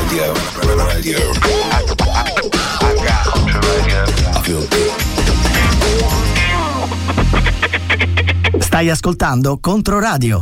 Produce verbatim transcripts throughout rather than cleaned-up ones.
Radio. Radio. I got Controradio. I feel good. Stai ascoltando Controradio.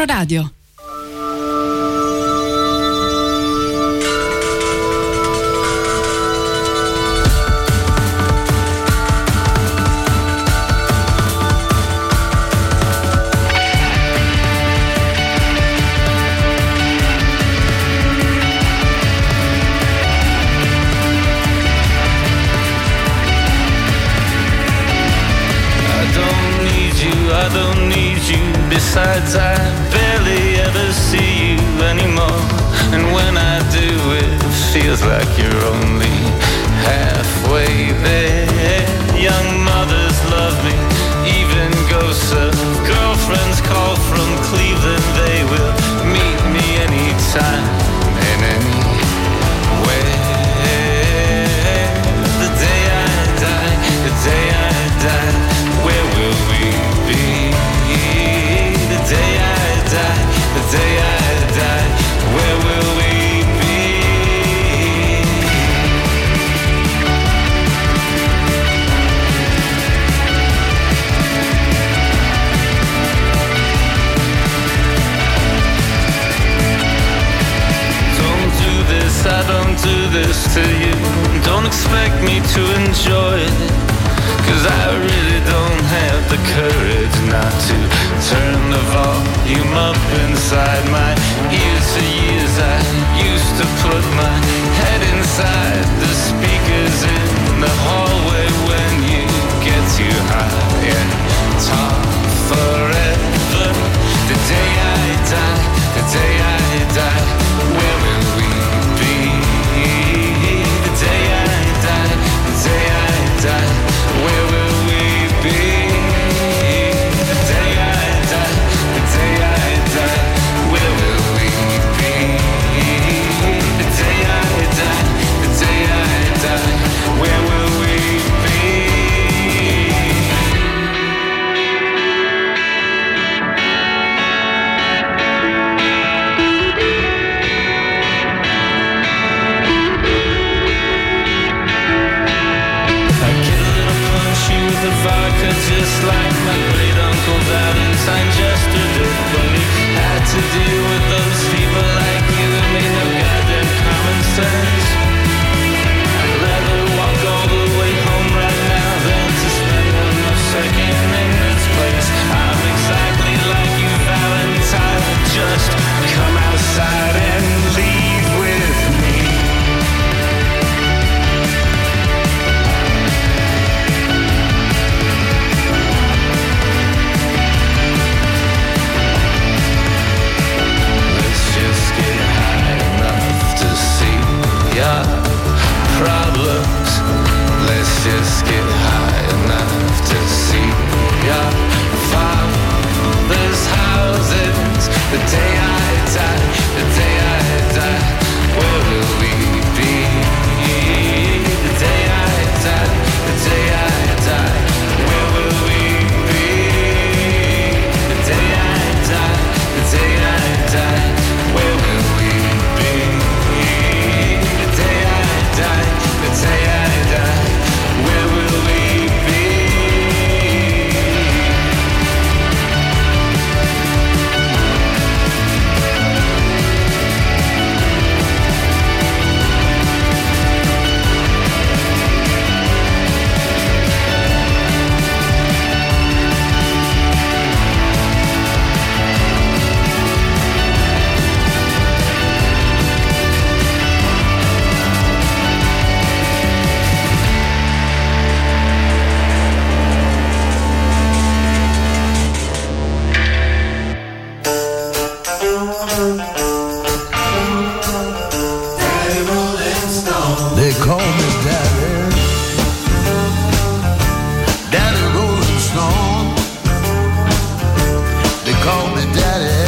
Controradio. I don't need you, besides I barely ever see you anymore. And when I do, it feels like you're only halfway there. Young mothers love me, even ghosts of girlfriends call from Cleveland. They will meet me anytime and anywhere. The day I die, the day I die, where will we be? The day I die, the day I die, where will we be? Don't do this, I don't do this to you. Don't expect me to enjoy it, 'cause I really don't have the courage not to turn the volume up inside my ears. For years I used to put my head inside the speakers in the hallway when you get too high and talk forever. The day I die, the day I die, where will we be? The day I die, the day I die, where will we be? The day I die, the day I die, where will we be? The day I die, the day I die, where will we be? The vodka, just like my great uncle Valentine Jester did when he had to deal with those people like you who made no goddamn common sense. I'd rather walk all the way home right now than to spend another second in this place. I'm exactly like you, Valentine. Just come outside and leave with me. Problems. Let's just get high enough to see your father's houses. The day I die, the day I die, where will we be? The day I die, the day I die, where will we be? The day I die, the day I die, where will we be? The day I die, the day I die, where will we be? They call me Daddy, Daddy Rolling Stone. They call me Daddy,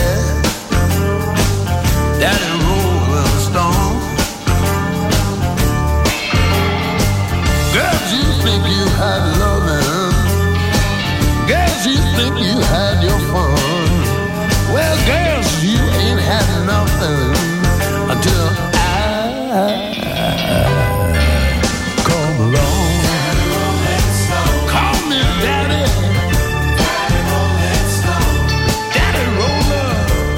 Daddy Rolling Stone. Girls, you think you had loving. Girls, you think you had your fun. Well, girls, you ain't had nothing until I come along. Call me Daddy, Daddy Rolling Stone, Daddy Roller.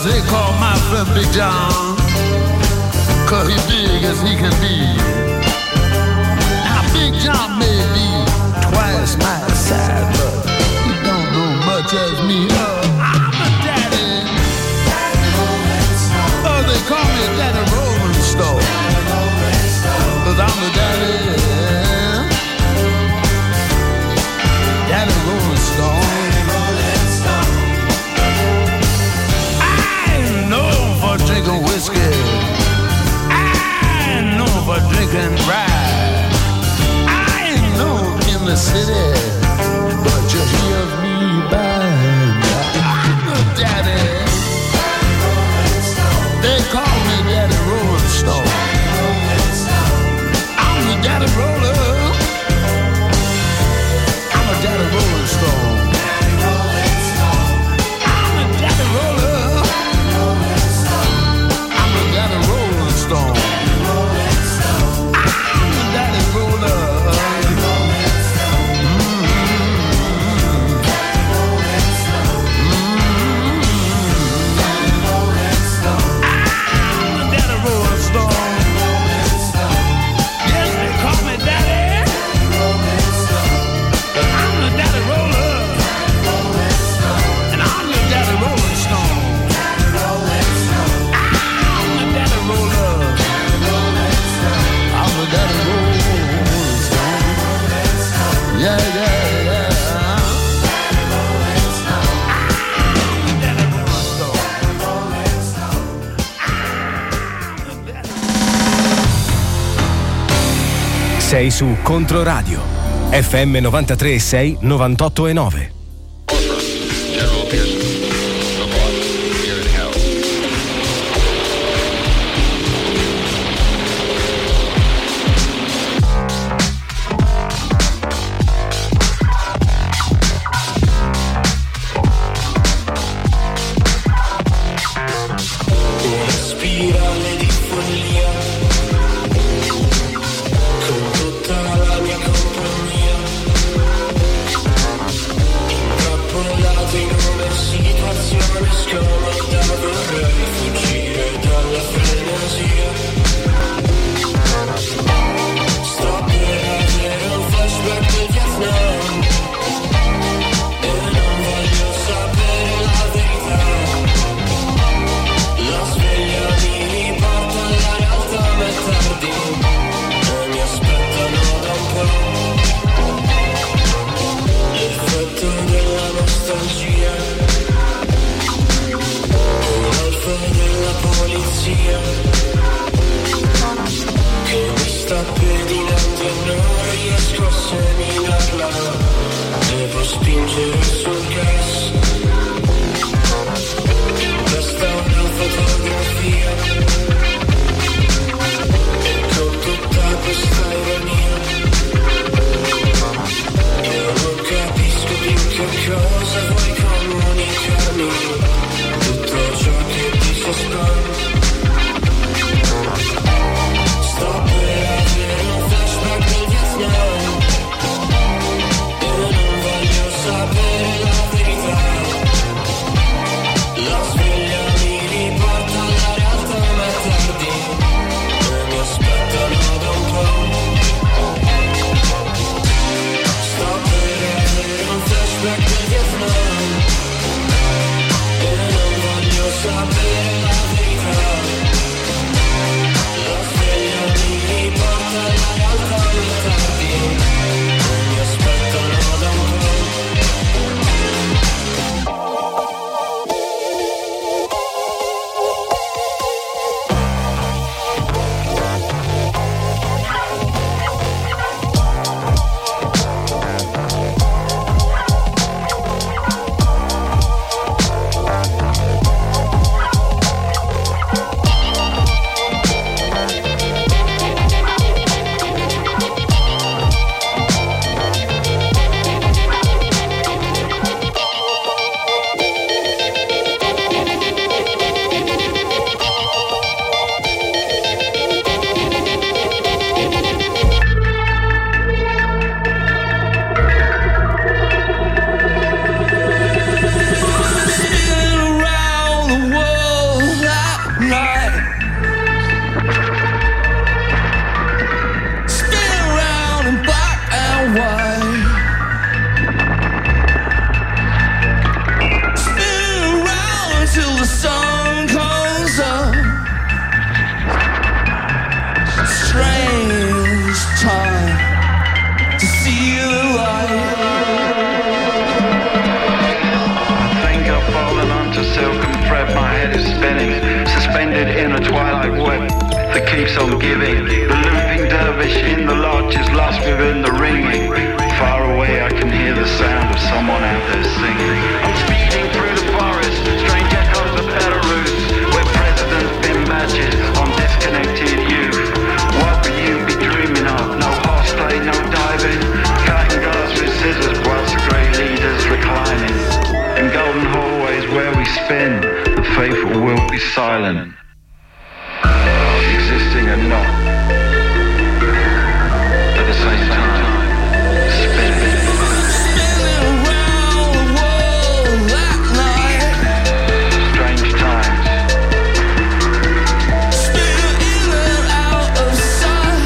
Cause they call my friend Big John, cause he's big as he can be. Now Big John may be twice my size, but he don't know much as me. Uh, I'm a daddy. Oh, they call me Daddy Rolling Stone, cause I'm the daddy. Daddy Rolling Stone. Drinking whiskey, I ain't known for drinking rye. I ain't known in the city, but you hear me by. I'm the daddy. They call me Daddy Rolling Stone. I'm the daddy roller. I'm a daddy Rolling Stone. I'm a daddy roller. Daddy Rolling Stone. I'm the daddy roller. Mm-hmm. I'm the daddy Rolling Stone. Yes, they call me daddy. I'm the daddy roller. And I'm the daddy Rolling Stone. Daddy Rolling Stone. Yeah, yeah, yeah. Daddy Rolling Stone. Sei su Controradio F M novantatré e sei, novantotto e nove. General Pearson, report. You're in hell. sapere la verità. keeps on giving. The looping dervish in the lodge is lost within the ringing. Far away I can hear the sound of someone out there singing. I'm speeding through the forest, strange echoes of Belarus, where presidents pin badges on disconnected youth. What will you be dreaming of? No horseplay, no diving, cutting glass with scissors whilst the great leaders reclining. In golden hallways where we spin, the faithful will be silent, existing and not at the same time, spinning. Spinning around the world that night. Strange times. Spinning in and out of sight.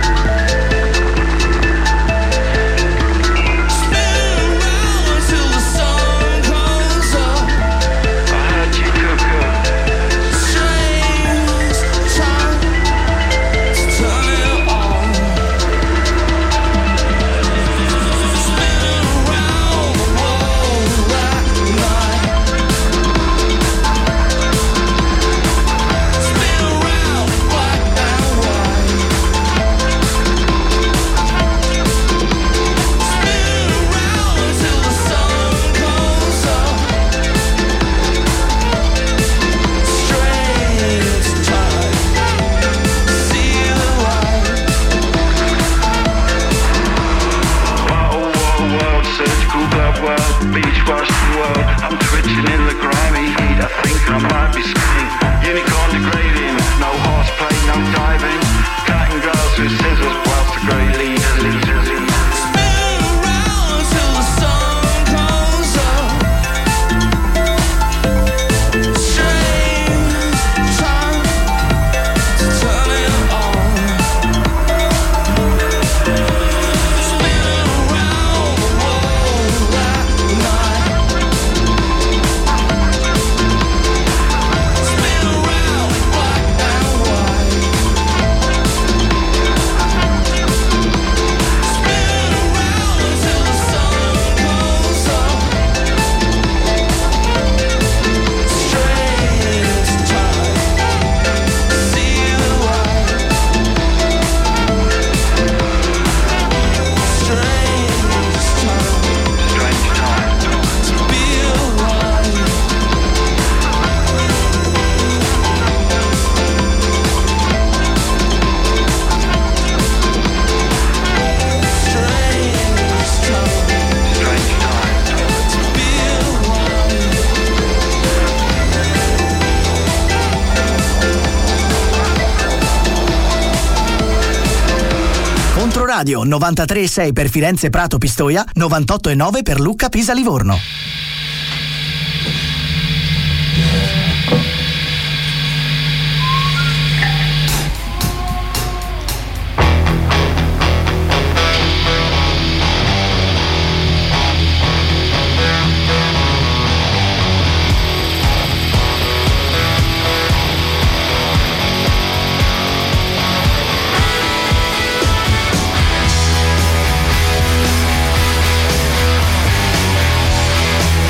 Spinning around until the sun comes up. I heard you cuckoo. Strange time to turn it on. Spinning around the world that night. Spin around black and white. Spin around until the sun comes up. Strange time, see the light. Whoa, whoa, world, surgical glove world, beach wash the world. I'm twitching in the grimy heat, I think I might be spinning. Unicorn degrading, no horseplay, no diving, cutting grass with scissors whilst the great leaders leaders. Spin around until the sun comes up. Strange time to turn it on. Spinning around the world that night. Spin around black and white. Spin around until the sun comes up. Strange time, see the light. Strange time, strange time to be alive. Strange time, strange time to be alive. Controradio novantatré virgola sei per Firenze Prato Pistoia, novantotto virgola nove per Lucca Pisa Livorno. Spinning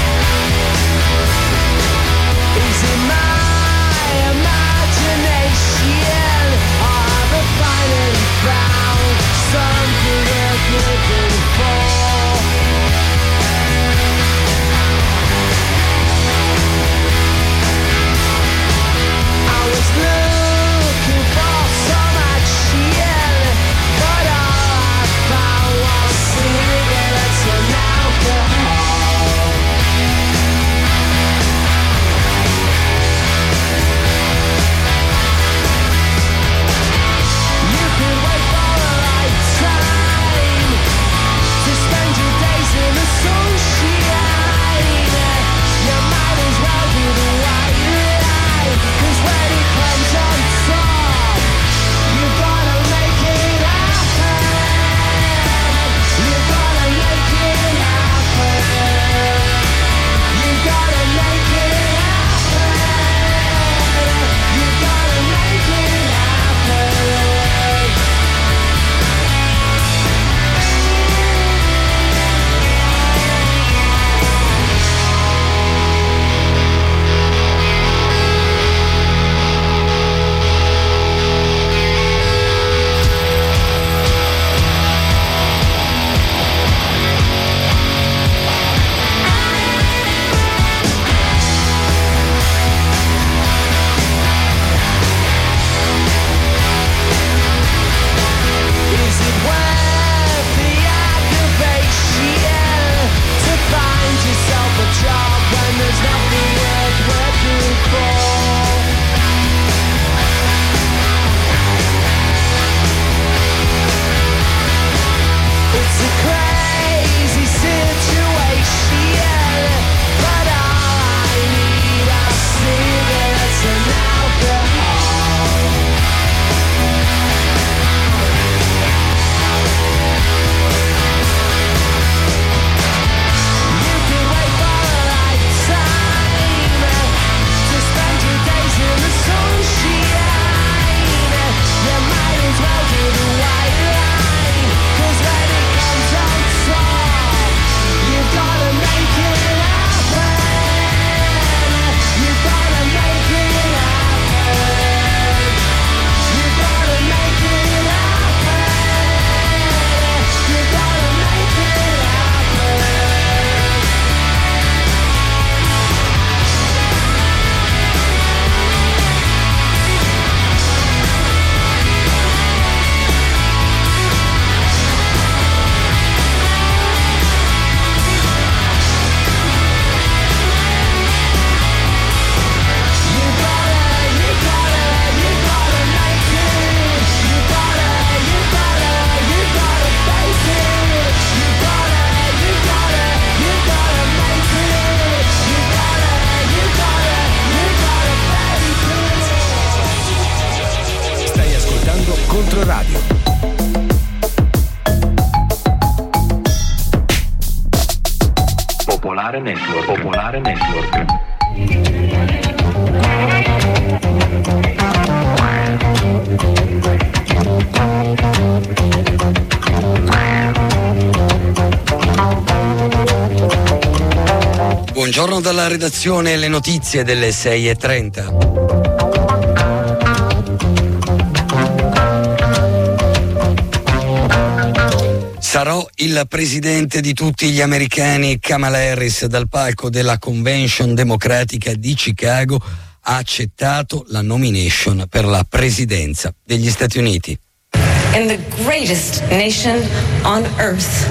Centro Radio. Popolare Network. Popolare Network. Buongiorno dalla redazione, le notizie delle sei e trenta. Sarò il presidente di tutti gli americani. Kamala Harris dal palco della Convention Democratica di Chicago ha accettato la nomination per la presidenza degli Stati Uniti. In the greatest nation on earth,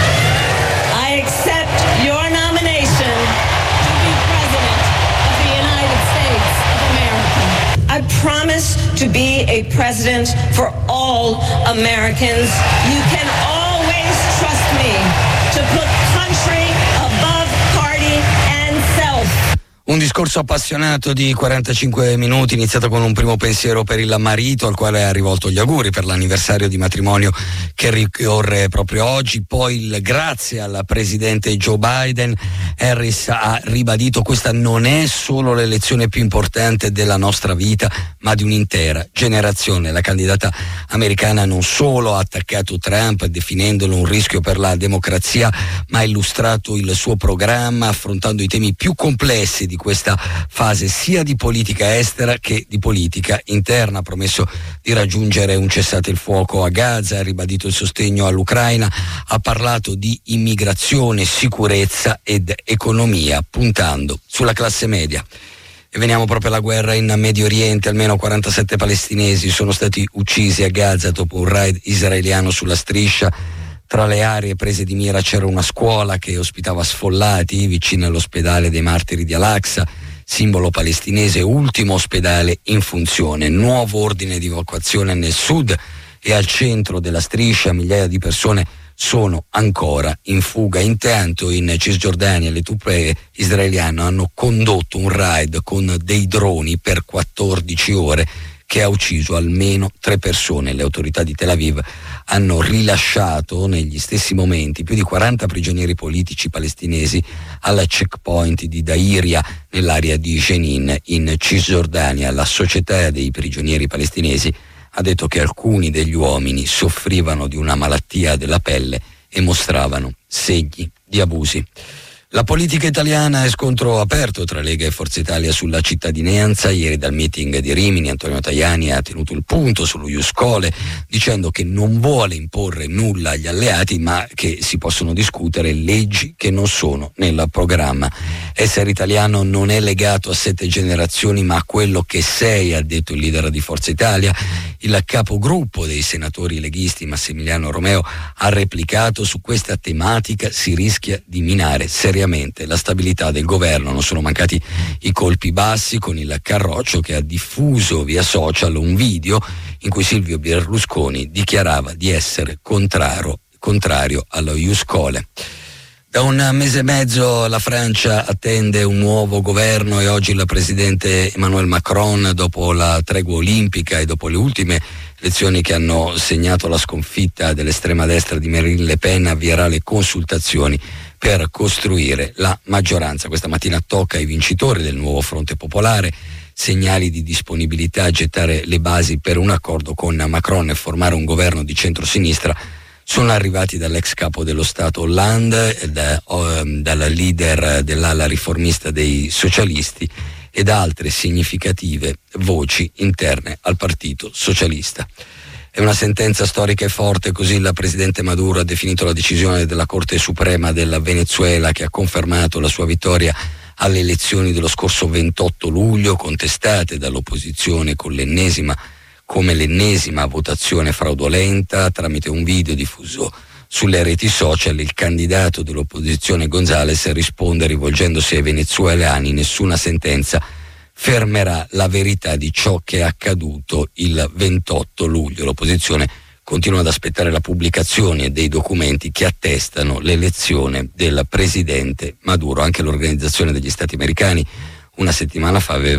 I accept your nomination to be president of the United States of America. I promise to be a president for all Americans. You can always trust me to put country above party and self. Un discorso appassionato di quarantacinque minuti, iniziato con un primo pensiero per il marito al quale ha rivolto gli auguri per l'anniversario di matrimonio che ricorre proprio oggi, poi il grazie al presidente Joe Biden. Harris ha ribadito: questa non è solo l'elezione più importante della nostra vita, ma di un'intera generazione. La candidata americana non solo ha attaccato Trump definendolo un rischio per la democrazia, ma ha illustrato il suo programma affrontando i temi più complessi di questa fase, sia di politica estera che di politica interna. Ha promesso di raggiungere un cessate il fuoco a Gaza, ha ribadito il sostegno all'Ucraina, ha parlato di immigrazione, sicurezza ed economia, puntando sulla classe media. E veniamo proprio alla guerra in Medio Oriente. Almeno quarantasette palestinesi sono stati uccisi a Gaza dopo un raid israeliano sulla striscia. Tra le aree prese di mira c'era una scuola che ospitava sfollati vicino all'ospedale dei martiri di Al-Aqsa, simbolo palestinese, ultimo ospedale in funzione. Nuovo ordine di evacuazione nel sud e al centro della striscia migliaia di persone sono ancora in fuga. Intanto in Cisgiordania le truppe israeliane hanno condotto un raid con dei droni per quattordici ore che ha ucciso almeno tre persone. Le autorità di Tel Aviv hanno rilasciato negli stessi momenti più di quaranta prigionieri politici palestinesi alla checkpoint di Dairia nell'area di Jenin in Cisgiordania. La società dei prigionieri palestinesi ha detto che alcuni degli uomini soffrivano di una malattia della pelle e mostravano segni di abusi. La politica italiana è scontro aperto tra Lega e Forza Italia sulla cittadinanza. Ieri dal meeting di Rimini Antonio Tajani ha tenuto il punto sullo Ius Scholae, dicendo che non vuole imporre nulla agli alleati, ma che si possono discutere leggi che non sono nel programma. Essere italiano non è legato a sette generazioni, ma a quello che sei, ha detto il leader di Forza Italia. Il capogruppo dei senatori leghisti Massimiliano Romeo ha replicato: su questa tematica si rischia di minare seriamente la stabilità del governo. Non sono mancati i colpi bassi con il Carroccio, che ha diffuso via social un video in cui Silvio Berlusconi dichiarava di essere contrario, contrario allo Ius Scholae. Da un mese e mezzo la Francia attende un nuovo governo e oggi il presidente Emmanuel Macron, dopo la tregua olimpica e dopo le ultime elezioni che hanno segnato la sconfitta dell'estrema destra di Marine Le Pen, avvierà le consultazioni per costruire la maggioranza. Questa mattina tocca ai vincitori del nuovo Fronte Popolare. Segnali di disponibilità a gettare le basi per un accordo con Macron e formare un governo di centrosinistra sono arrivati dall'ex capo dello Stato Hollande, da, um, dal leader dell'ala riformista dei socialisti e da altre significative voci interne al Partito Socialista. È una sentenza storica e forte, così il presidente Maduro ha definito la decisione della Corte Suprema del Venezuela, che ha confermato la sua vittoria alle elezioni dello scorso ventotto luglio, contestate dall'opposizione con l'ennesima come l'ennesima votazione fraudolenta. Tramite un video diffuso sulle reti social, il candidato dell'opposizione González risponde rivolgendosi ai venezuelani: nessuna sentenza fermerà la verità di ciò che è accaduto il ventotto luglio. L'opposizione continua ad aspettare la pubblicazione dei documenti che attestano l'elezione del presidente Maduro. Anche l'Organizzazione degli Stati Americani una settimana fa aveva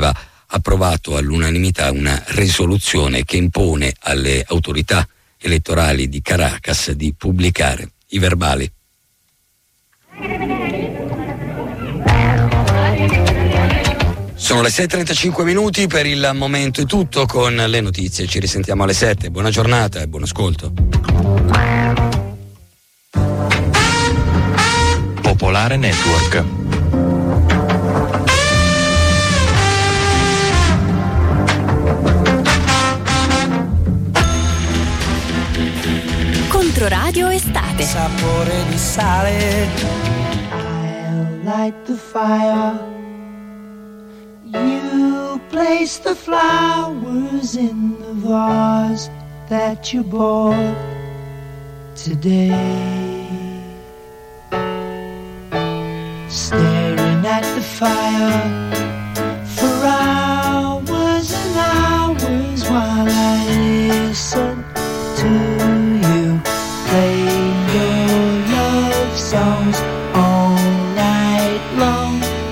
approvato all'unanimità una risoluzione che impone alle autorità elettorali di Caracas di pubblicare i verbali. Sono le sei e trentacinque minuti, per il momento è tutto con le notizie, ci risentiamo alle sette, buona giornata e buon ascolto. Popolare Network. Controradio Estate. Sapore di sale. I'll light the fire. You place the flowers in the vase that you bought today. Staring at the fire for hours and hours while I listen to you play your love songs all night long.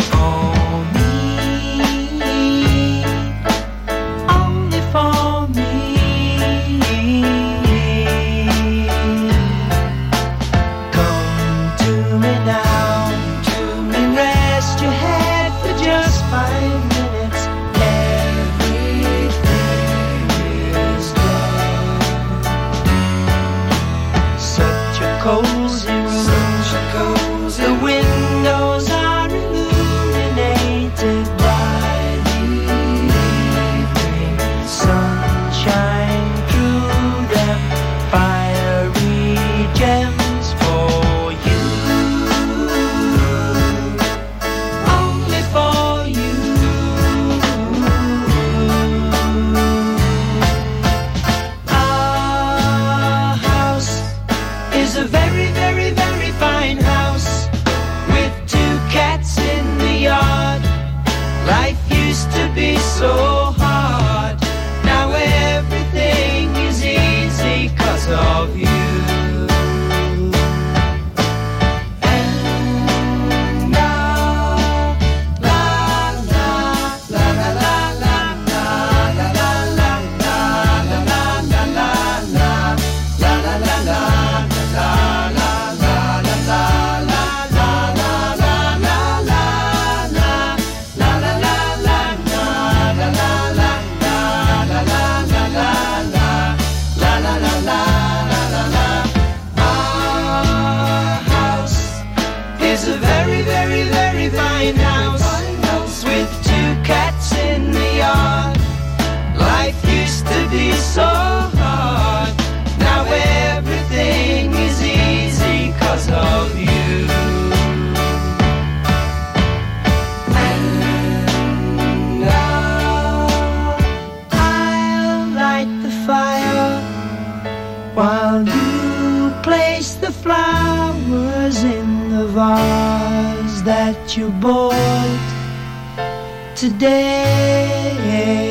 Cozy room, the windows are illuminated by the evening sunshine through them, fiery gems for you, only for you. Our house is a very, very, very fine house with two cats in the yard. Life used to be so hard, now everything is easy 'cause of you. So hard, now everything is easy 'cause of you. And now I'll light the fire while you place the flowers in the vase that you bought today.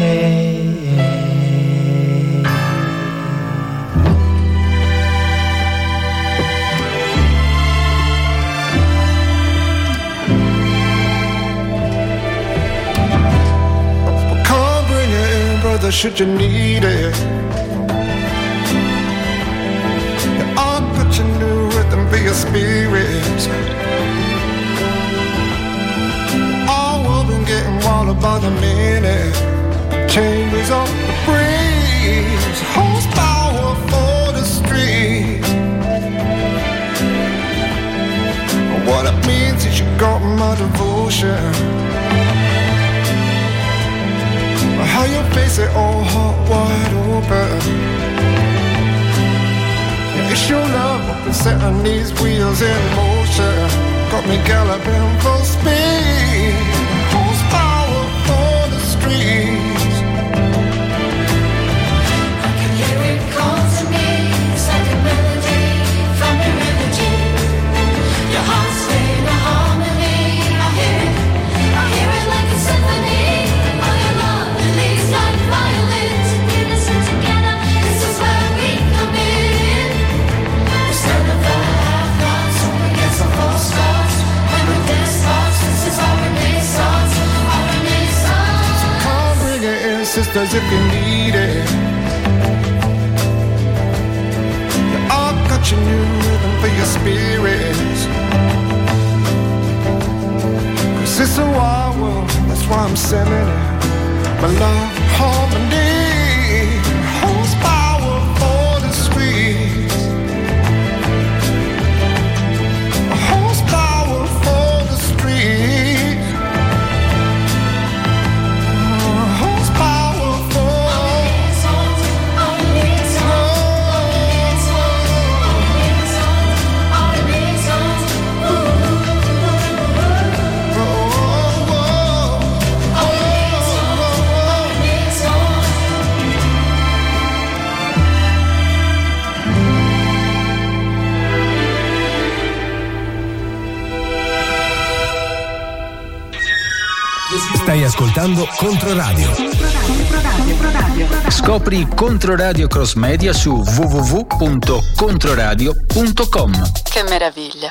Should you need it, I'll put your new rhythm for your spirit. All we've been getting wild about the minute. Changes up the breeze, horsepower for the street. What it means is you got my devotion. How you face it all hot, wide open. Yeah, it's your love up and setting these wheels in motion. Got me galloping full speed. Horsepower for the streets. I can hear it call to me. It's like a melody from your energy. Your heart's in a harmony. I hear it, I hear it like a symphony. This is all sisters if you need it. You all got your new rhythm for your spirits. Cause it's a wild world, that's why I'm sending it. My love, harmony, horsepower for the streets. Horsepower for the streets. Horsepower for Stai ascoltando Controradio. Scopri Controradio Cross Media su w w w punto controradio punto com. Che meraviglia!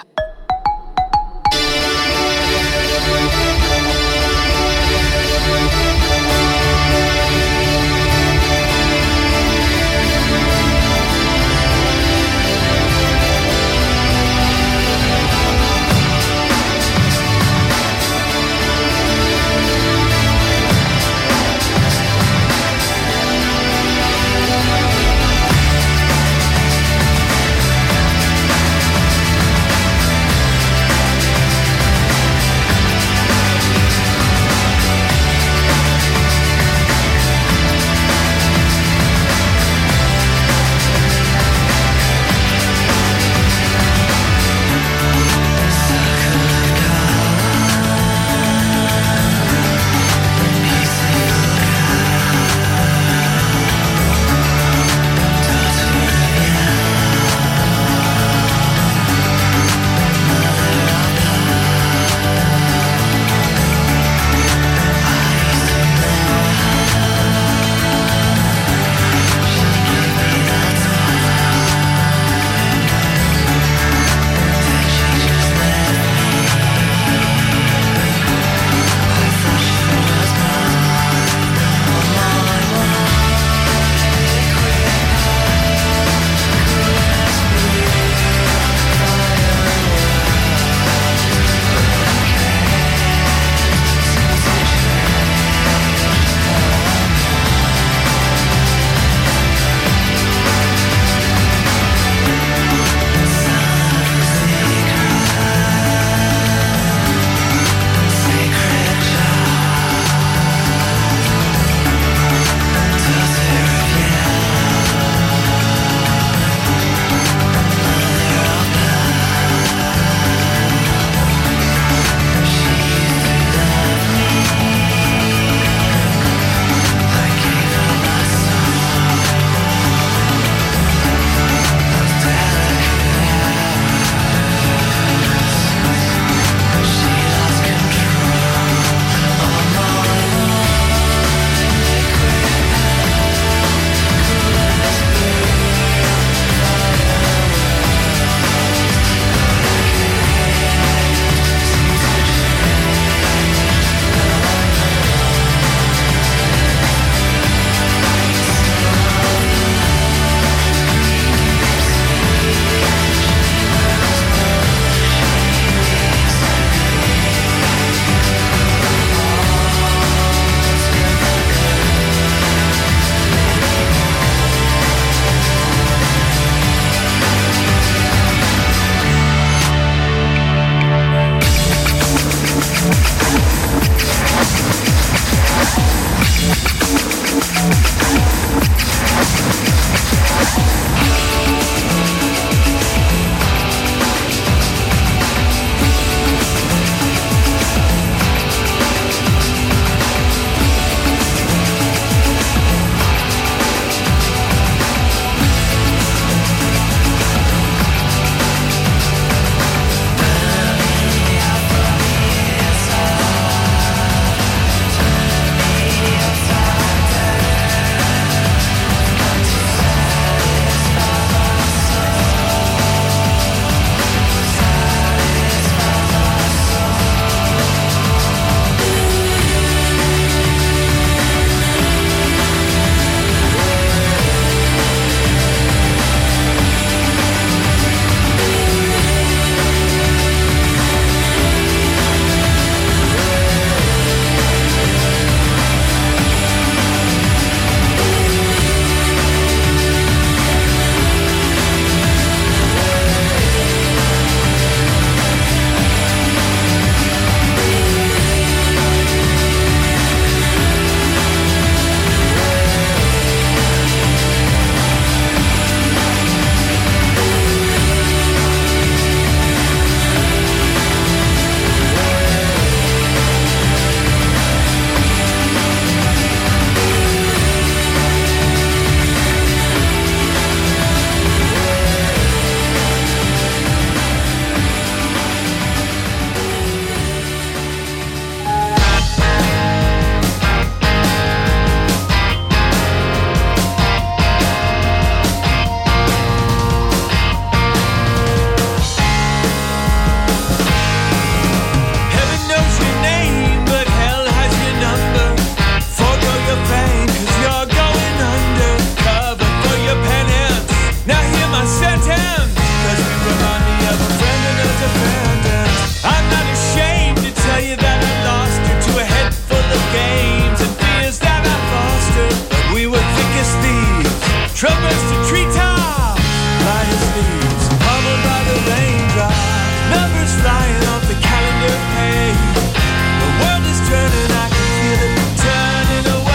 Traverse the treetops, flyers leaves, pummeled by the raindrops. Numbers flying off the calendar page. The world is turning, I can feel it turning away.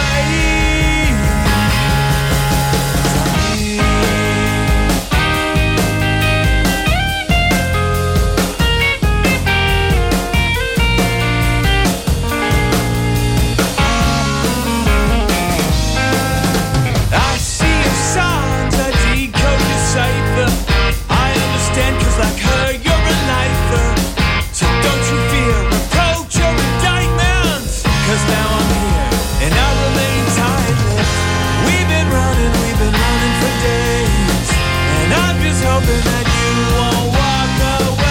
I see your signs, I decode your cipher. I understand, cause like her, you're a lifer. So don't you fear reproach or indictments, cause now I'm here and I remain tight-lipped. We've been running, we've been running for days, and I'm just hoping that you won't walk away.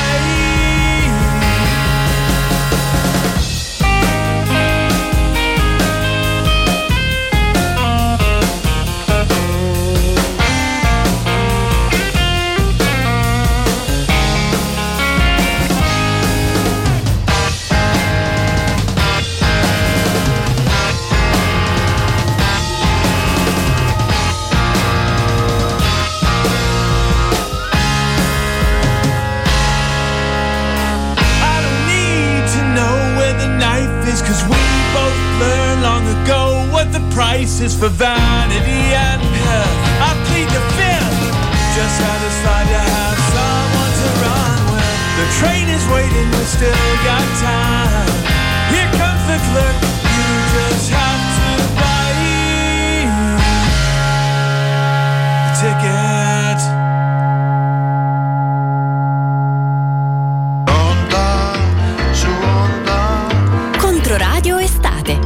I don't need to know where the knife is, cause we both learned long ago what the price is for vanity and health. I plead the fifth, just satisfied to have someone to run with. The train is waiting, we still got time. Here comes the clerk, you just have to buy the ticket. Controradio Estate.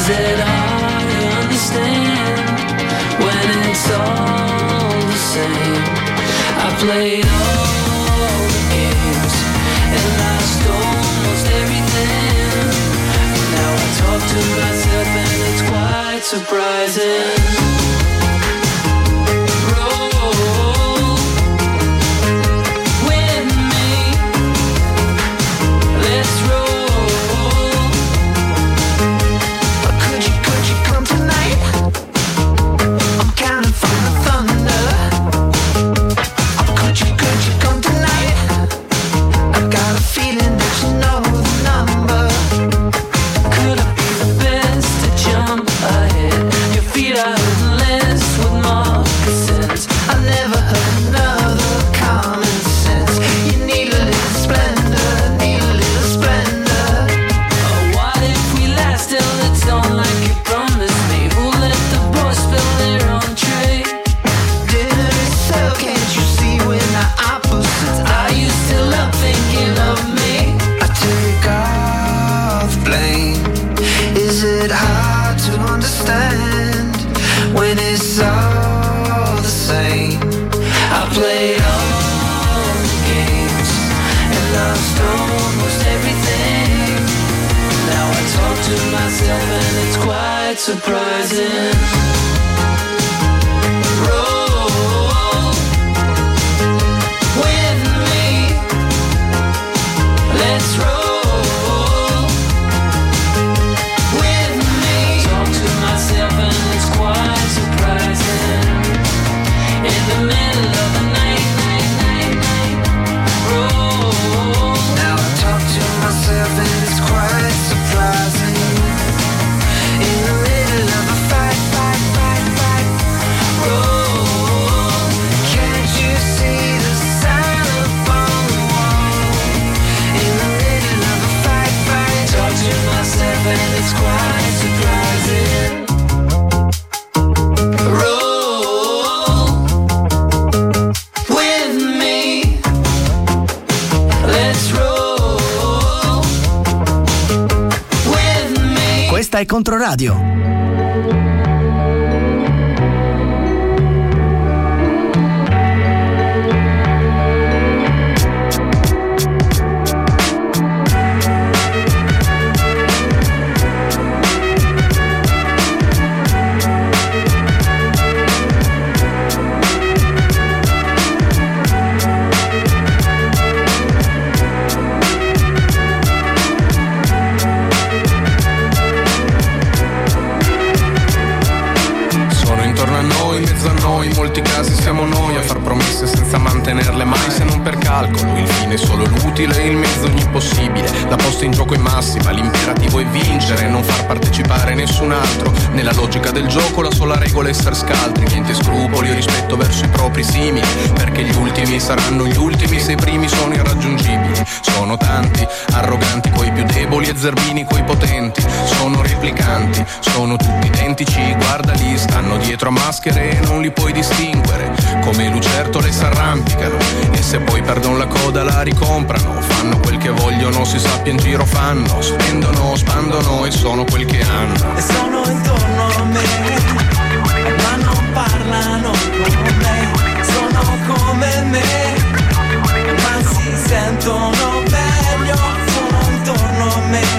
Is it hard to understand when it's all the same? I played all the games and lost almost everything. Now I talk to myself and it's quite surprising. Surprising. Roll with me. Let's roll with me. Talk to myself and it's quite surprising. In the middle of the night, night, night, night. Roll. Now I talk to myself and it's quite surprising. In the middle of a fight, fight, fight, fight. Roll. Can't you see the sign upon the wall? In the middle of a fight, fight. Talk to myself and it's quite surprising. Roll with me. Let's roll with me. Questa è Controradio. In molti casi siamo noi a far promesse senza mantenerle mai, se non per calcolo. Il fine è solo l'utile e il mezzo ogni possibile. La posta in gioco è massima, l'imperativo è vincere e non far partecipare nessun altro. Nella logica del gioco la sola regola è essere scaltri, niente scrupoli o rispetto verso i propri simili, perché gli ultimi saranno gli ultimi se i primi sono irraggiungibili. Sono tanti, arroganti coi più deboli e zerbini coi potenti. Sono replicanti, sono tutti identici, guardali, stanno dietro a maschere e non li puoi distinguere. Come lucertole s'arrampicano e se poi perdono la coda la ricomprano. Fanno quel che vogliono, si sappia in giro fanno. Spendono, spandono e sono quel che hanno. E sono intorno a me, ma non parlano con me. Sono come me, ma si sentono meglio. Sono intorno a me,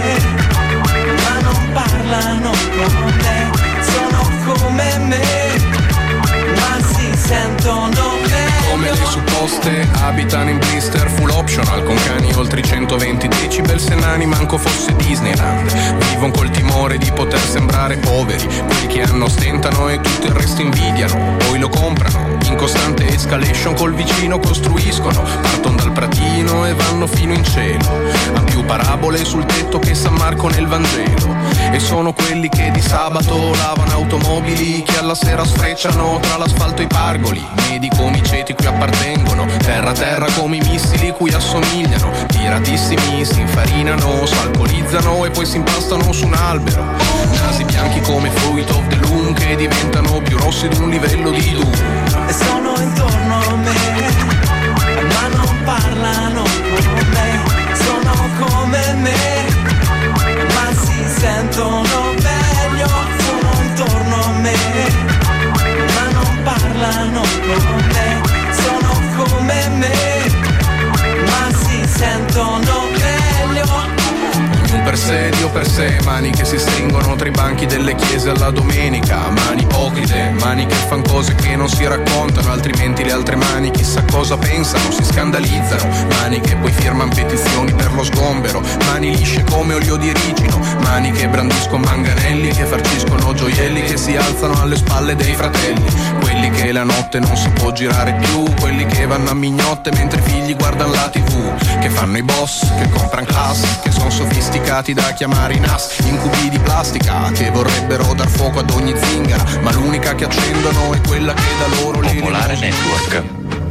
ma non parlano con me. Sono come me, ma si sentono meglio. Come le supposte abitano in blister full optional, con cani oltre i centoventi decibel, se nani manco fosse Disneyland. Vivono col timore di poter sembrare poveri, quelli che hanno stentano e tutto il resto invidiano. Poi lo comprano, in costante escalation col vicino costruiscono. Partono dal pratino e vanno fino in cielo. Han più parabole sul tetto che San Marco nel Vangelo. E sono quelli che di sabato lavano automobili, che alla sera sfrecciano tra l'asfalto e i pargoli. Medi come i ceti cui appartengono, terra terra come i missili cui assomigliano. Tiratissimi si infarinano, s'alcolizzano e poi si impastano su un albero. Nasi bianchi come fruit of the loom, che diventano più rossi di un livello di Doom. E sono intorno a me, ma non parlano con me. Sono come me, ma si sentono meglio. per sé, Dio per sé, mani che si stringono tra i banchi delle chiese alla domenica, mani ipocrite, mani che fan cose che non si raccontano, altrimenti le altre mani chissà cosa pensano, si scandalizzano, mani che poi firman petizioni per lo sgombero, mani lisce come olio di ricino, mani che brandiscono manganelli, che farciscono gioielli, che si alzano alle spalle dei fratelli, quelli che la notte non si può girare più, quelli che vanno a mignotte mentre i figli guardano la tivù, che fanno i boss, che compran class, che sono sofisticati da chiamare i nas, incubi di plastica, che vorrebbero dar fuoco ad ogni zingara, ma l'unica che accendono è quella che da loro li Popolare Network.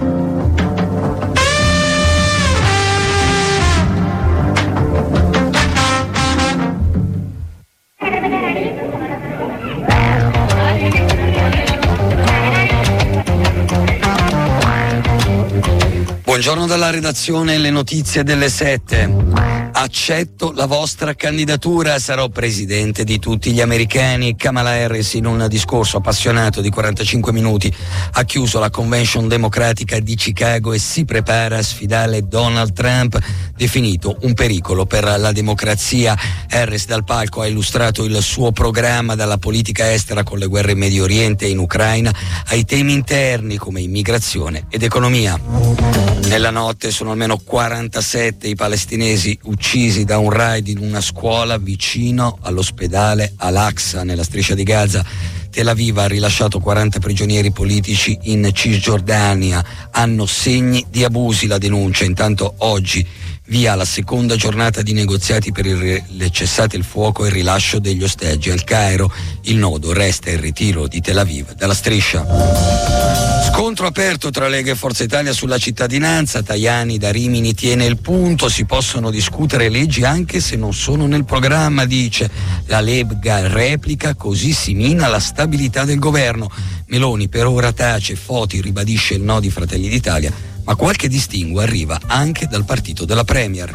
Buongiorno dalla redazione, le notizie delle sette. Accetto la vostra candidatura, sarò presidente di tutti gli americani. Kamala Harris, in un discorso appassionato di quarantacinque minuti, ha chiuso la convention democratica di Chicago e si prepara a sfidare Donald Trump, definito un pericolo per la democrazia. Harris dal palco ha illustrato il suo programma, dalla politica estera con le guerre in Medio Oriente e in Ucraina ai temi interni come immigrazione ed economia. Nella notte sono almeno quarantasette i palestinesi uccisi da un raid in una scuola vicino all'ospedale Al-Aqsa nella striscia di Gaza. Tel Aviv ha rilasciato quaranta prigionieri politici in Cisgiordania. Hanno segni di abusi la denuncia. Intanto oggi via la seconda giornata di negoziati per il cessate il fuoco e il rilascio degli ostaggi. Al Cairo il nodo resta il ritiro di Tel Aviv dalla striscia. Scontro aperto tra Lega e Forza Italia sulla cittadinanza. Tajani da Rimini tiene il punto, si possono discutere leggi anche se non sono nel programma, dice. La Lega replica, così si mina la stabilità del governo. Meloni per ora tace, Foti ribadisce il no di Fratelli d'Italia, ma qualche distinguo arriva anche dal partito della Premier.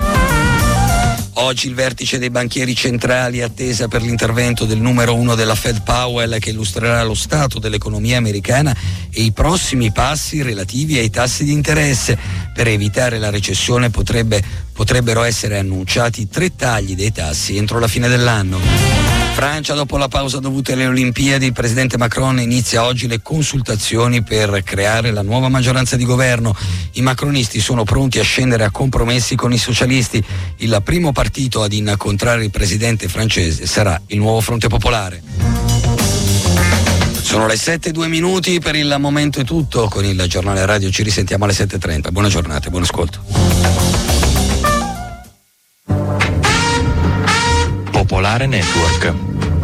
Oggi il vertice dei banchieri centrali, attesa per l'intervento del numero uno della Fed Powell, che illustrerà lo stato dell'economia americana e i prossimi passi relativi ai tassi di interesse. Per evitare la recessione potrebbe, potrebbero essere annunciati tre tagli dei tassi entro la fine dell'anno. Francia, dopo la pausa dovuta alle Olimpiadi, il presidente Macron inizia oggi le consultazioni per creare la nuova maggioranza di governo. I macronisti sono pronti a scendere a compromessi con i socialisti. Il primo partito ad incontrare il presidente francese sarà il Nuovo Fronte Popolare. Sono le sette e due minuti, per il momento è tutto. Con il giornale radio ci risentiamo alle sette e trenta. Buona giornata e buon ascolto. Popolare Network.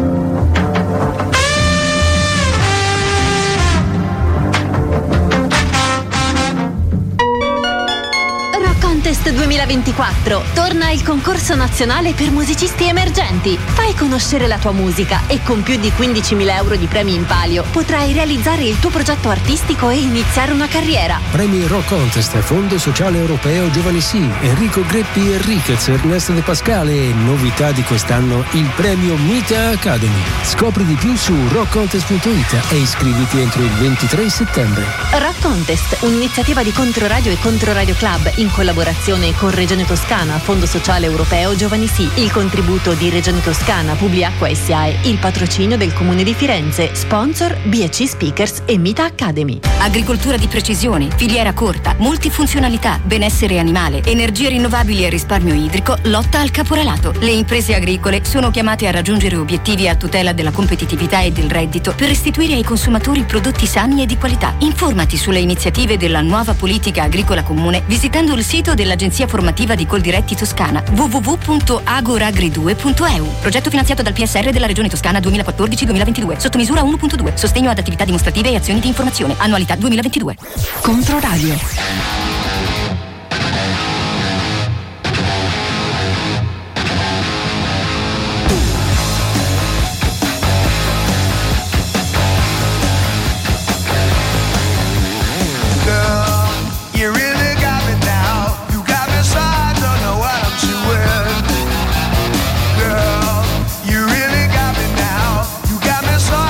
Contest duemilaventiquattro. Torna il concorso nazionale per musicisti emergenti. Fai conoscere la tua musica e con più di quindicimila euro di premi in palio potrai realizzare il tuo progetto artistico e iniziare una carriera. Premi Rock Contest, Fondo Sociale Europeo Giovani Sì, Enrico Greppi Enriquez, Ernesto De Pascale e novità di quest'anno il premio Mita Academy. Scopri di più su rock contest punto it e iscriviti entro il ventitré settembre. Rock Contest, un'iniziativa di Controradio e Controradio Club in collaborazione con Regione Toscana, Fondo Sociale Europeo Giovani Sì, il contributo di Regione Toscana, Publiacqua S A E, il patrocinio del Comune di Firenze, sponsor B e C Speakers e Mita Academy. Agricoltura di precisione, filiera corta, multifunzionalità, benessere animale, energie rinnovabili e risparmio idrico, lotta al caporalato. Le imprese agricole sono chiamate a raggiungere obiettivi a tutela della competitività e del reddito per restituire ai consumatori prodotti sani e di qualità. Informati sulle iniziative della nuova politica agricola comune visitando il sito dell'Agenzia Formativa di Coldiretti Toscana w w w punto agoragri due punto e u. Progetto finanziato dal P S R della Regione Toscana duemilaquattordici duemilaventidue. Sottomisura uno punto due. Sostegno ad attività dimostrative e azioni di informazione. Annualità duemilaventidue. Controradio.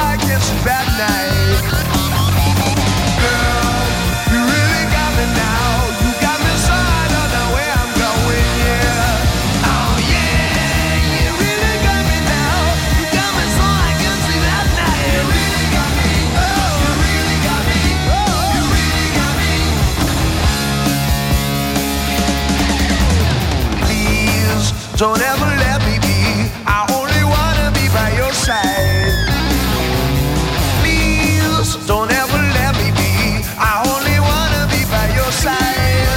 Bad night. Girl, you really got me now. don't ever let me be. I only wanna be by your side. Please, don't ever let me be. I only wanna be by your side.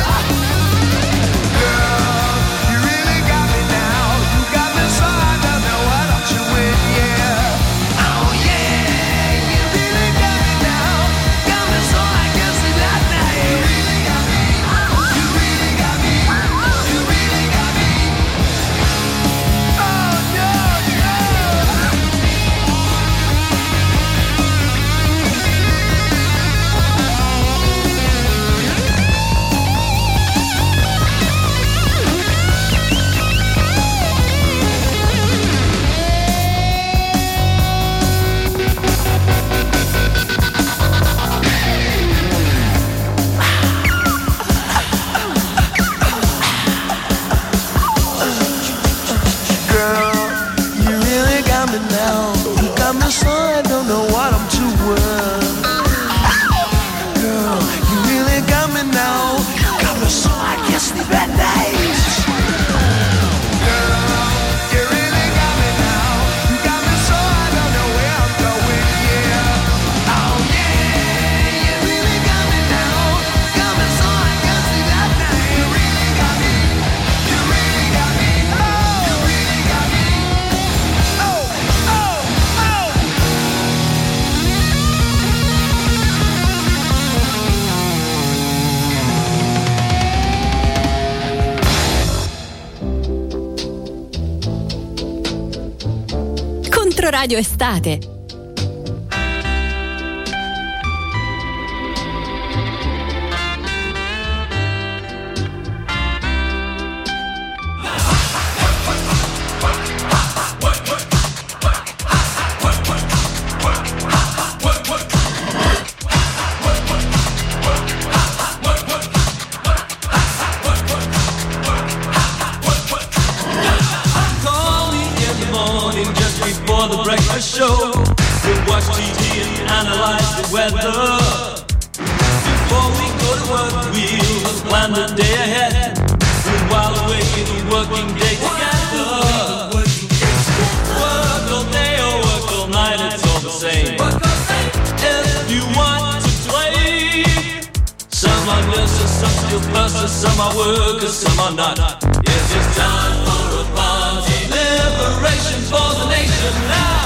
Girl, you really got me now. You got me so I don't know what I'm doing, yeah. Oh yeah, you really got me now. Got me so I can't sleep that night. You really got me. You really got me. You really got me. Oh no, no. Girl, you really got me now. You got me so I don't know what I'm doing. Girl, you really got me now. You got me so I can't sleep at night. Girl, you really got me now. You got me so I don't know where I'm going, yeah. Oh yeah, you really got me now. Got me so I can't sleep at night. You really got me. You really got me. Oh, you really got me. Oh, oh, oh. Controradio Estate. Call me in the morning just before the breakfast show. We'll watch T V and analyze the weather. Before we go to work, we'll plan the day ahead. We'll while away the working day together. Work all day or work all night, it's all the same. If you want to play, some are nurses, some still buses, some are workers, some are not. Yes, it's time for a party. Liberation for the nation now.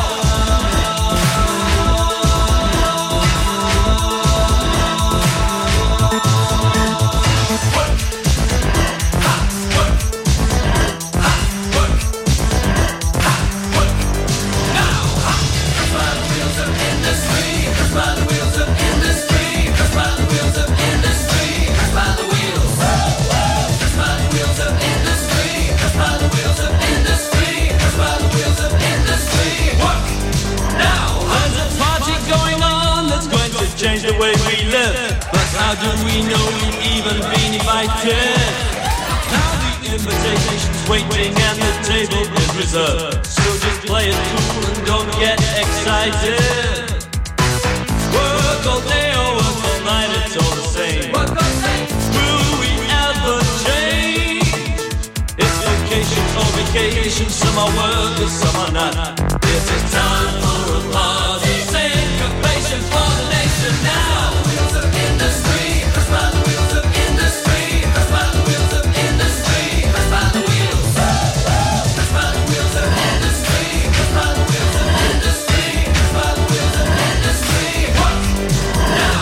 Change the way we live, but how do we know we've even been invited? Now the invitation's waiting and the table is reserved, so just play it cool and don't get excited. Work all day or work all night, it's all the same. Will we ever change? It's vacation or vacation, some are workers, some are not. It's a time for a party, syncopation for the nation now. Wheels of industry, press by the wheels of industry, press by the wheels of industry, press by the wheels, press by the wheels of industry, press by the wheels of industry, press by the wheels of industry. What? Now.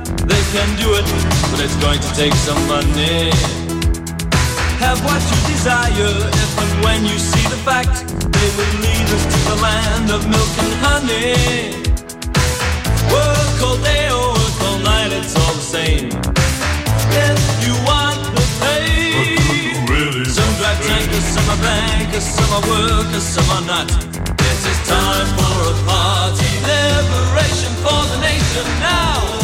they can do it, but it's going to take some money. Have what you desire, if and when you see the fact, they will lead us to the land of milk and honey. Work all day or work all night, it's all the same. If you want the pay, really some drive tankers, some are bankers, some are workers, some are not. This is time for a party, liberation for the nation now.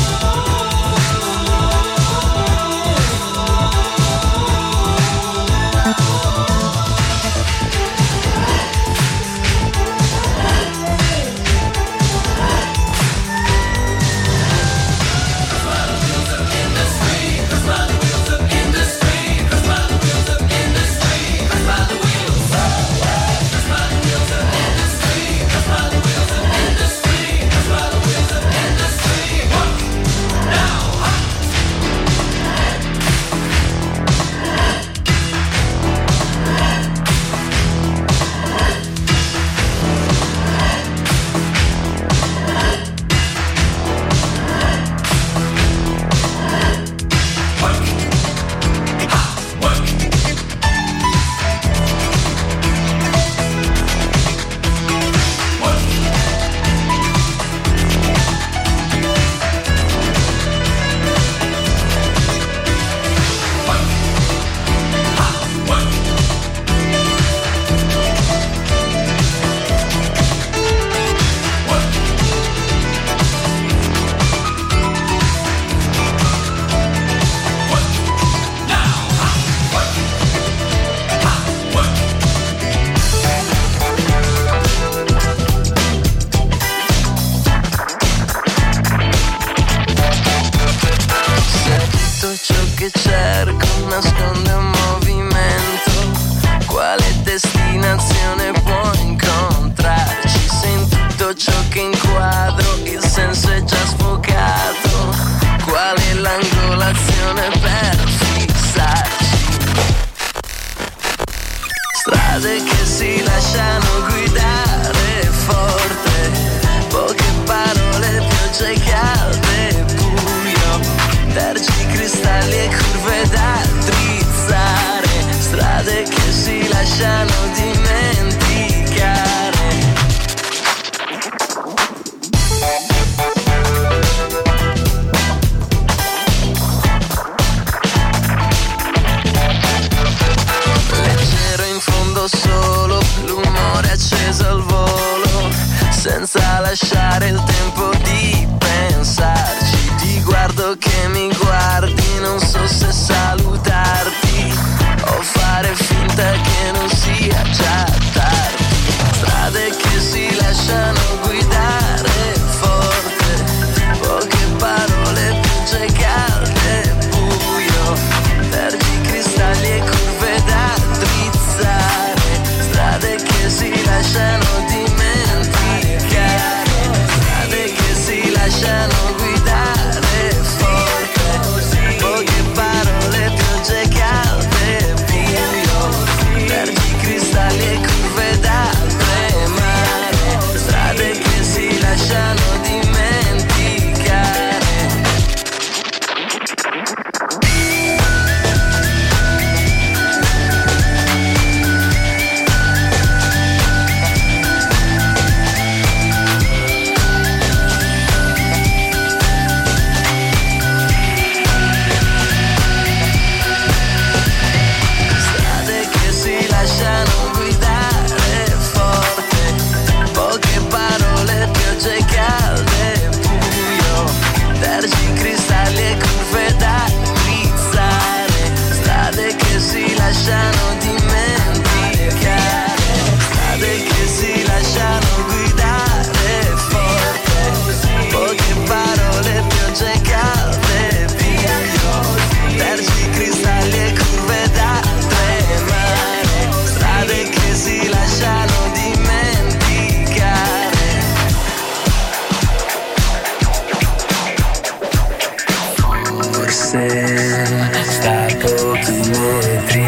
sta a pochi metri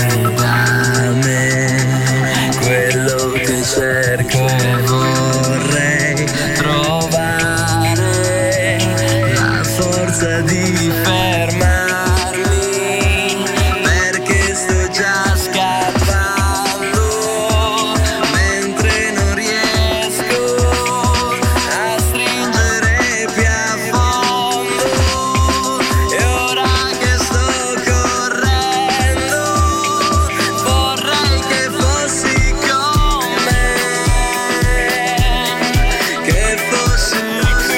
da me, quello che cerco vorrei trovare la forza di devi fermarmi, perché sto già scappando, mentre non riesco a stringere più a fondo. E ora che sto correndo, vorrei che fossi con me, che fossi qui.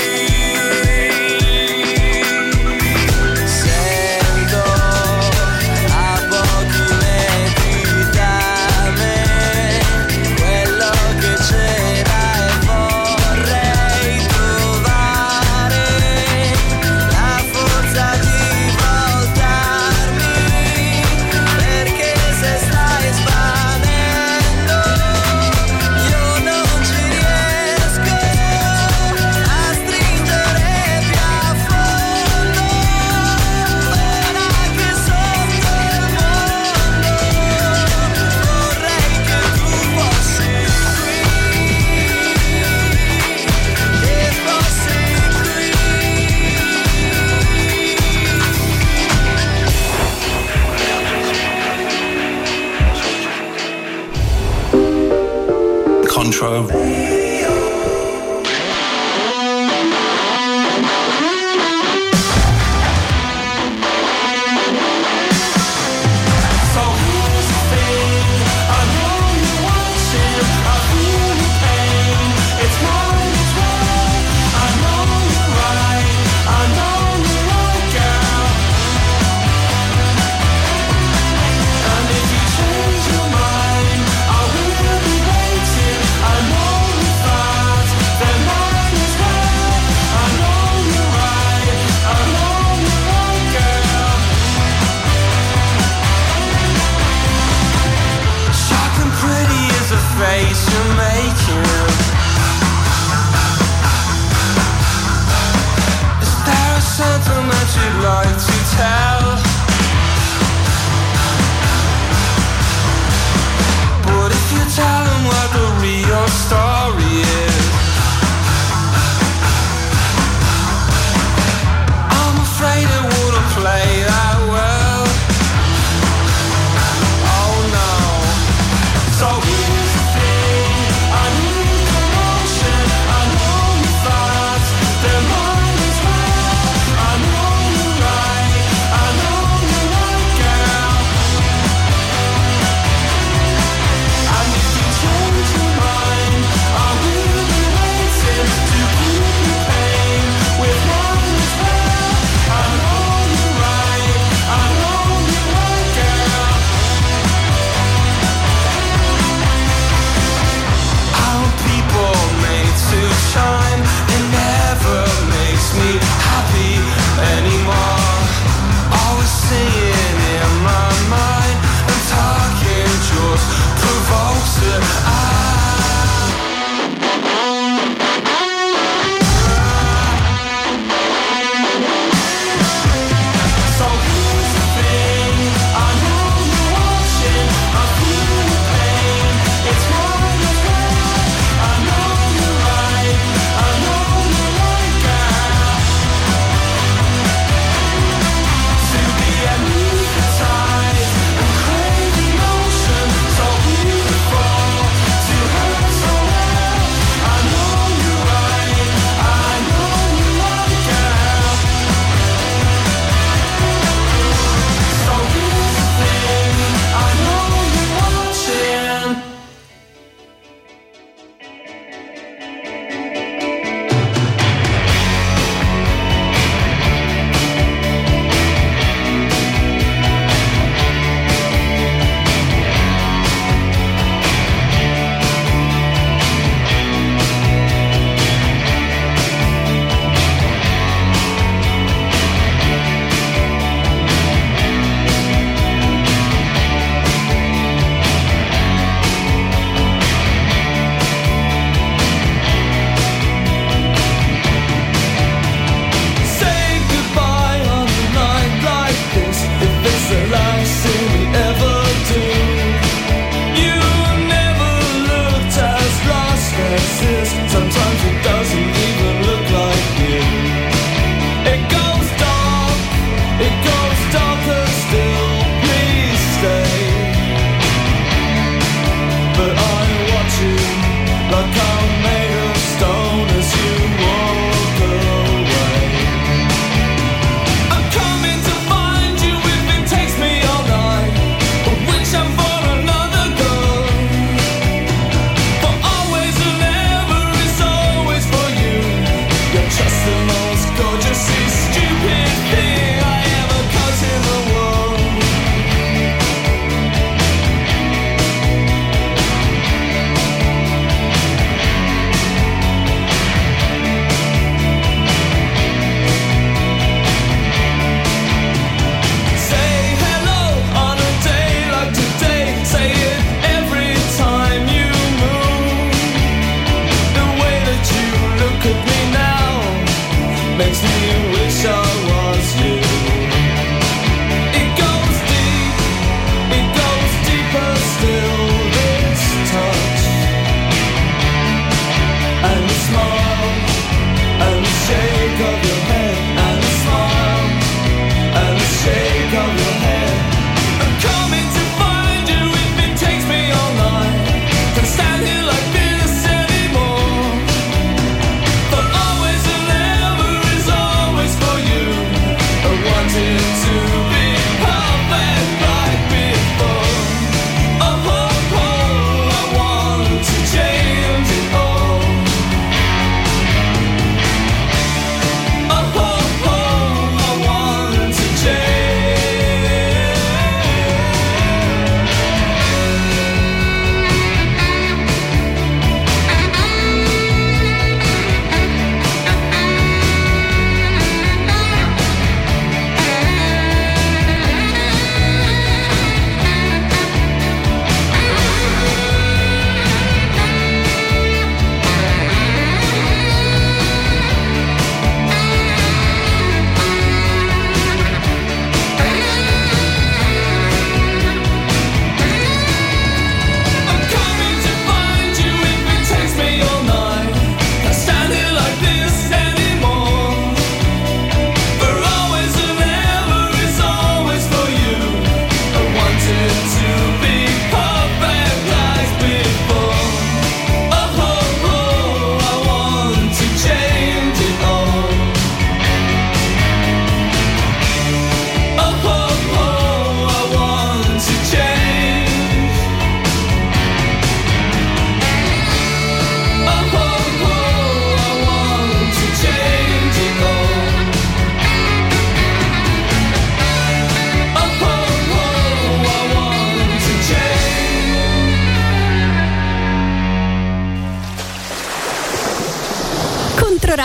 Sento a pochi metri da me quello che c'era e vorrei trovare la forza di voltarmi, perché se stai svanendo io non ci riesco a stringere più a fondo. Ora che sotto il mondo vorrei che tu fossi qui, che fossi Control. So here's the thing, I know you're watching, I feel the pain, it's mine as well. I know you're right, I know you're right, girl. And if you change your mind, I will be waiting. I know you're fast, then mine as well. I know you're right, I know you're right, girl. Sharp and pretty is the face you're making. Is there a sentiment you'd like to tell? But if you tell them what the real story is, I'm afraid it wouldn't play that well. Oh no. So here's the thing, I need promotion, I know you're fast, then mine as well. I know you're right, I know you're right, girl. And if you change your mind, I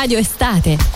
Radio Estate.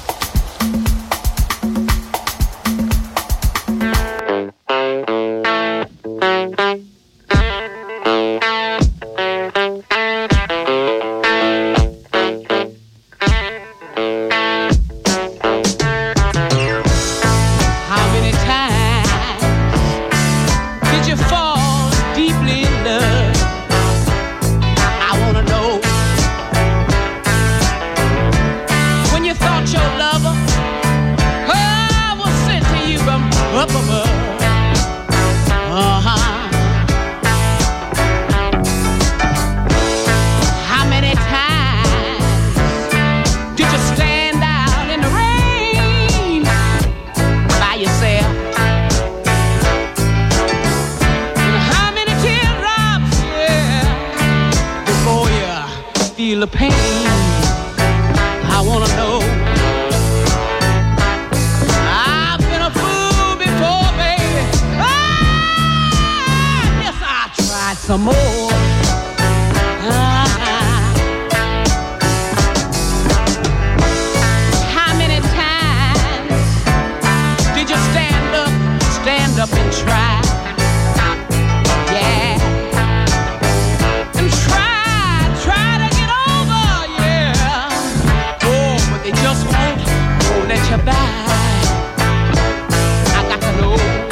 feel the pain. I wanna know. I've been a fool before, baby. Ah, yes, I tried some more. Ah. How many times did you stand up, stand up and try? Let you by. I got to know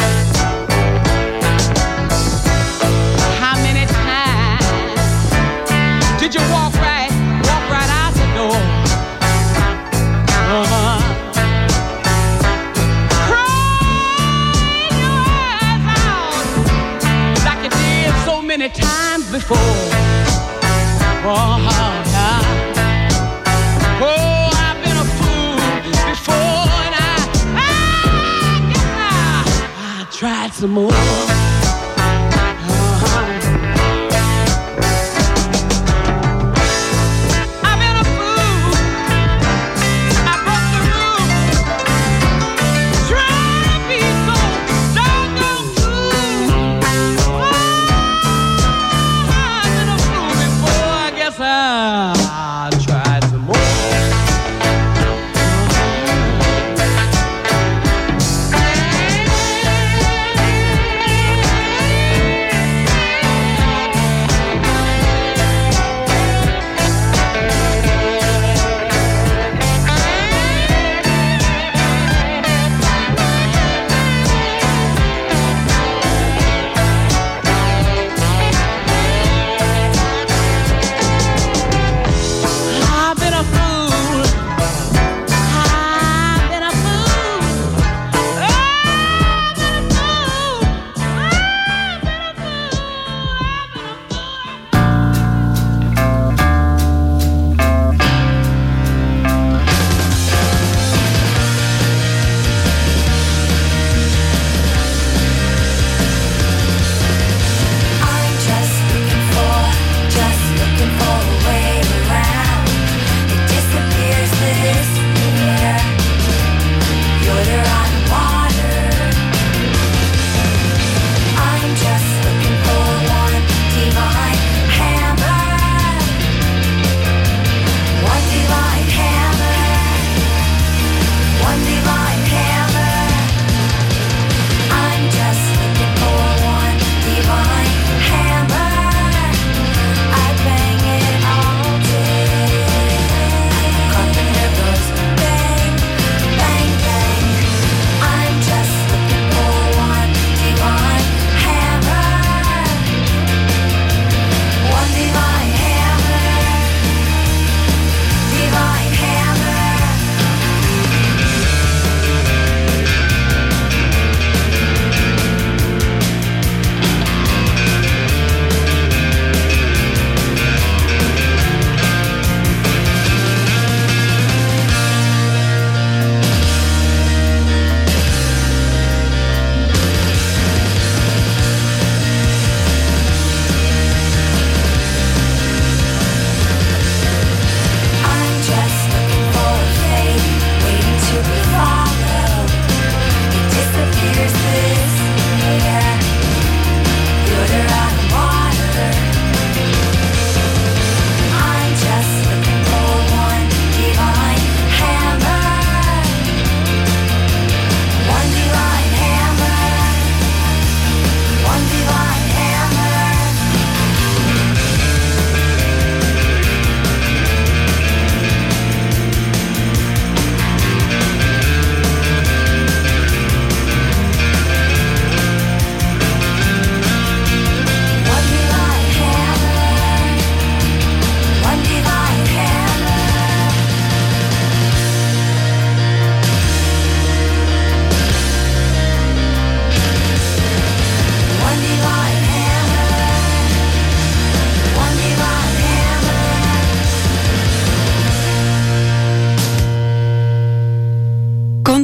how many times did you walk right, walk right out the door? Uh-huh. Crying your eyes out like you did so many times before. Uh-huh. Oh. Tried some more. Thank you.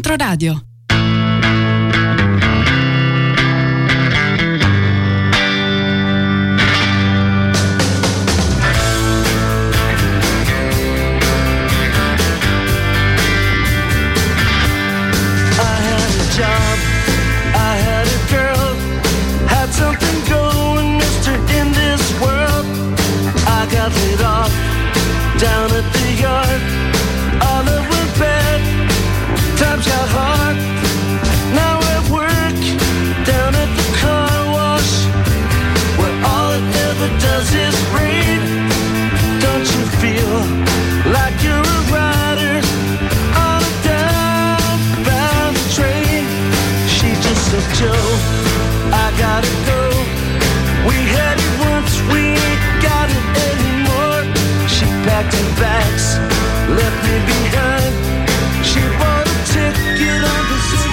Controradio. Job, I had a girl, had something going, mister in this world. I got laid off down at the yard. All of went bad, times got hard. Now at work, down at the car wash, where all it ever does is rain. Don't you feel like you're a rider on a downbound train? She just said, Joe, I gotta go.